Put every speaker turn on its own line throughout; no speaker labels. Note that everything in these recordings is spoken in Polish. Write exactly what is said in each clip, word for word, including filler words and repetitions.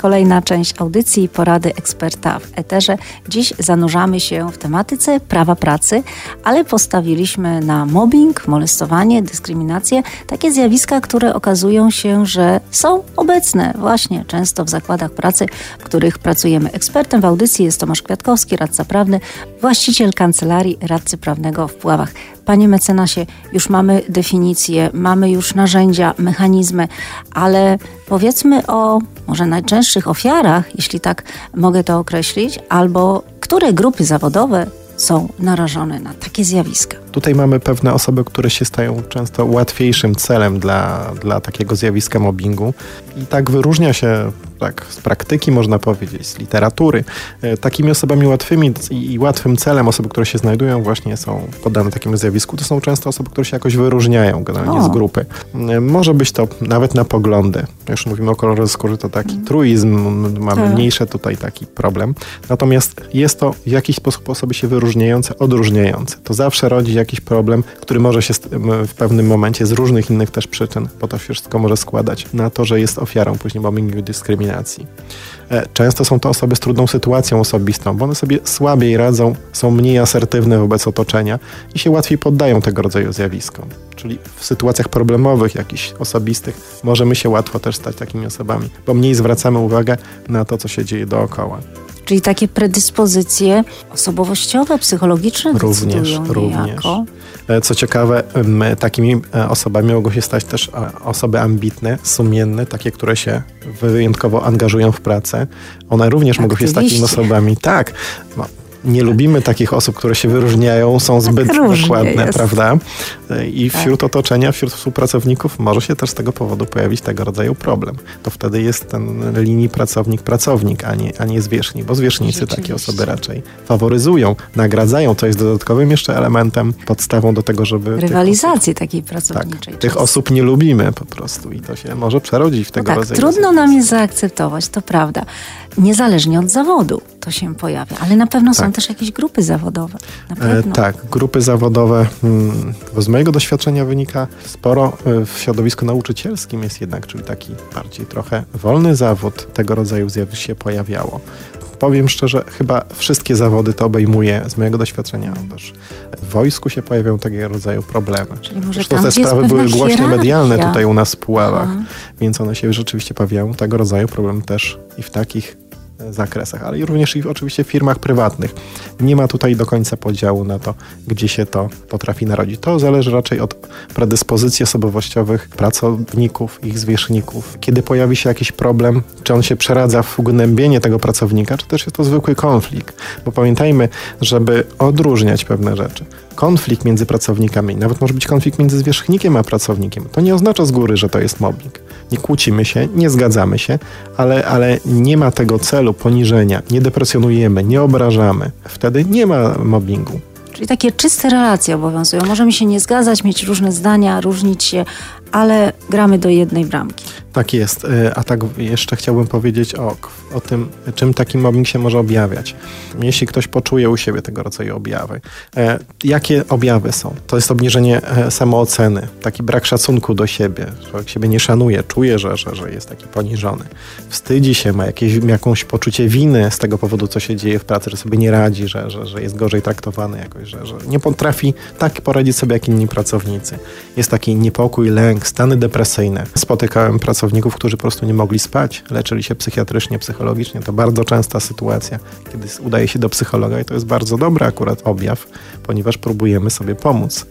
Kolejna część audycji Porady Eksperta w Eterze. Dziś zanurzamy się w tematyce prawa pracy, ale postawiliśmy na mobbing, molestowanie, dyskryminację. Takie zjawiska, które okazują się, że są obecne właśnie często w zakładach pracy, w których pracujemy. Ekspertem w audycji jest Tomasz Kwiatkowski, radca prawny, właściciel kancelarii radcy prawnego w Puławach. Panie mecenasie, już mamy definicję, mamy już narzędzia, mechanizmy, ale powiedzmy o może najczęstszych ofiarach, jeśli tak mogę to określić, albo które grupy zawodowe są narażone na takie zjawiska.
Tutaj mamy pewne osoby, które się stają często łatwiejszym celem dla, dla takiego zjawiska mobbingu i tak wyróżnia się tak z praktyki, można powiedzieć, z literatury. Takimi osobami łatwymi i łatwym celem osoby, które się znajdują właśnie są poddane takiemu zjawisku, to są często osoby, które się jakoś wyróżniają generalnie o. z grupy. Może być to nawet na poglądy. Już mówimy o kolorze skóry, to taki hmm. truizm, mamy tak. mniejszy tutaj taki problem. Natomiast jest to w jakiś sposób osoby się wyróżniające, odróżniające. To zawsze rodzi jakiś problem, który może się w pewnym momencie z różnych innych też przyczyn, bo to wszystko może składać na to, że jest ofiarą później mobbingu i dyskryminacji. Często są to osoby z trudną sytuacją osobistą, bo one sobie słabiej radzą, są mniej asertywne wobec otoczenia i się łatwiej poddają tego rodzaju zjawiskom. Czyli w sytuacjach problemowych, jakichś osobistych, możemy się łatwo też stać takimi osobami, bo mniej zwracamy uwagę na to, co się dzieje dookoła.
Czyli takie predyspozycje osobowościowe, psychologiczne
również, również. Co ciekawe, takimi osobami mogą się stać też osoby ambitne, sumienne, takie, które się wyjątkowo angażują w pracę. One również mogą się z takimi osobami. Tak, no. Nie lubimy takich osób, które się wyróżniają, są zbyt tak dokładne, jest. prawda? I wśród tak. otoczenia, wśród współpracowników może się też z tego powodu pojawić tego rodzaju problem. To wtedy jest ten linii pracownik-pracownik, a nie, a nie zwierzchnik, bo zwierzchnicy takie osoby raczej faworyzują, nagradzają, co jest dodatkowym jeszcze elementem, podstawą do tego, żeby...
Rywalizacji takiej pracowniczej.
Tak, tych osób nie lubimy po prostu i to się może przerodzić w tego
no tak,
rodzaju...
Trudno nam jest zaakceptować, to prawda. Niezależnie od zawodu to się pojawia, ale na pewno tak. są też jakieś grupy zawodowe. Na pewno.
E, tak, grupy zawodowe, hmm, bo z mojego doświadczenia wynika sporo w środowisku nauczycielskim jest jednak, czyli taki bardziej trochę wolny zawód tego rodzaju zjawisk się pojawiało. Powiem szczerze, chyba wszystkie zawody to obejmuje z mojego doświadczenia. Też w wojsku się pojawiają tego rodzaju problemy.
Czyli może
Zresztą
tam,
te sprawy były głośno
hierarchia.
medialne tutaj u nas w Puławach,
Aha.
więc one się rzeczywiście pojawiają tego rodzaju problem też i w takich zakresach, ale również i oczywiście w firmach prywatnych. Nie ma tutaj do końca podziału na to, gdzie się to potrafi narodzić. To zależy raczej od predyspozycji osobowościowych pracowników, ich zwierzchników. Kiedy pojawi się jakiś problem, czy on się przeradza w ugnębienie tego pracownika, czy też jest to zwykły konflikt. Bo pamiętajmy, żeby odróżniać pewne rzeczy. Konflikt między pracownikami, nawet może być konflikt między zwierzchnikiem a pracownikiem. To nie oznacza z góry, że to jest mobbing. Nie kłócimy się, nie zgadzamy się, ale, ale nie ma tego celu poniżenia, nie deprecjonujemy, nie obrażamy. Wtedy nie ma mobbingu.
Czyli takie czyste relacje obowiązują. Możemy się nie zgadzać, mieć różne zdania, różnić się, ale gramy do jednej bramki.
Tak jest. A tak jeszcze chciałbym powiedzieć o, o tym, czym taki mobbing się może objawiać. Jeśli ktoś poczuje u siebie tego rodzaju objawy. E, jakie objawy są? To jest obniżenie samooceny, taki brak szacunku do siebie. Człowiek siebie nie szanuje, czuje, że, że, że jest taki poniżony. Wstydzi się, ma jakieś, jakąś poczucie winy z tego powodu, co się dzieje w pracy, że sobie nie radzi, że, że, że jest gorzej traktowany jakoś, że, że nie potrafi tak poradzić sobie jak inni pracownicy. Jest taki niepokój, lęk, stany depresyjne. Spotykałem pracowników, którzy po prostu nie mogli spać, leczyli się psychiatrycznie, psychologicznie. To bardzo częsta sytuacja, kiedy udaje się do psychologa i to jest bardzo dobry akurat objaw, ponieważ próbujemy sobie pomóc.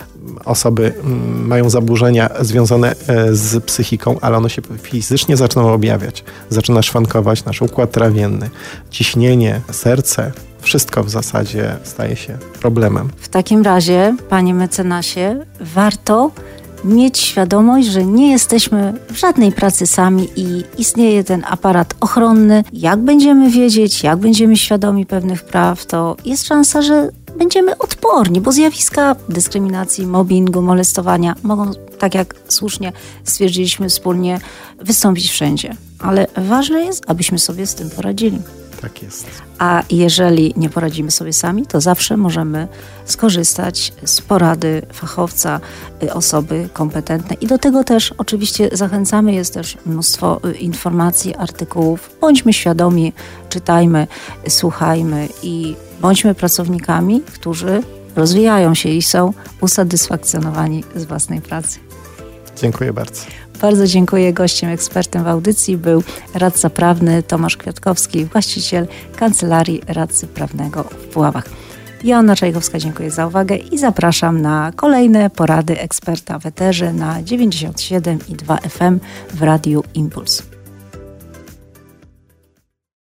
Osoby mają zaburzenia związane z psychiką, ale one się fizycznie zaczną objawiać. Zaczyna szwankować nasz układ trawienny, ciśnienie, serce. Wszystko w zasadzie staje się problemem.
W takim razie, panie mecenasie, warto mieć świadomość, że nie jesteśmy w żadnej pracy sami i istnieje ten aparat ochronny. Jak będziemy wiedzieć, jak będziemy świadomi pewnych praw, to jest szansa, że będziemy odporni, bo zjawiska dyskryminacji, mobbingu, molestowania mogą, tak jak słusznie stwierdziliśmy wspólnie, wystąpić wszędzie. Ale ważne jest, abyśmy sobie z tym poradzili.
Tak jest.
A jeżeli nie poradzimy sobie sami, to zawsze możemy skorzystać z porady fachowca, osoby kompetentnej. I do tego też oczywiście zachęcamy, jest też mnóstwo informacji, artykułów. Bądźmy świadomi, czytajmy, słuchajmy i bądźmy pracownikami, którzy rozwijają się i są usatysfakcjonowani z własnej pracy.
Dziękuję bardzo.
Bardzo dziękuję. Gościem, ekspertem w audycji był radca prawny Tomasz Kwiatkowski, właściciel Kancelarii Radcy Prawnego w Puławach. Joanna Czajkowska, dziękuję za uwagę i zapraszam na kolejne porady eksperta w eterze na dziewięćdziesiąt siedem i dwa F M w Radiu Impuls.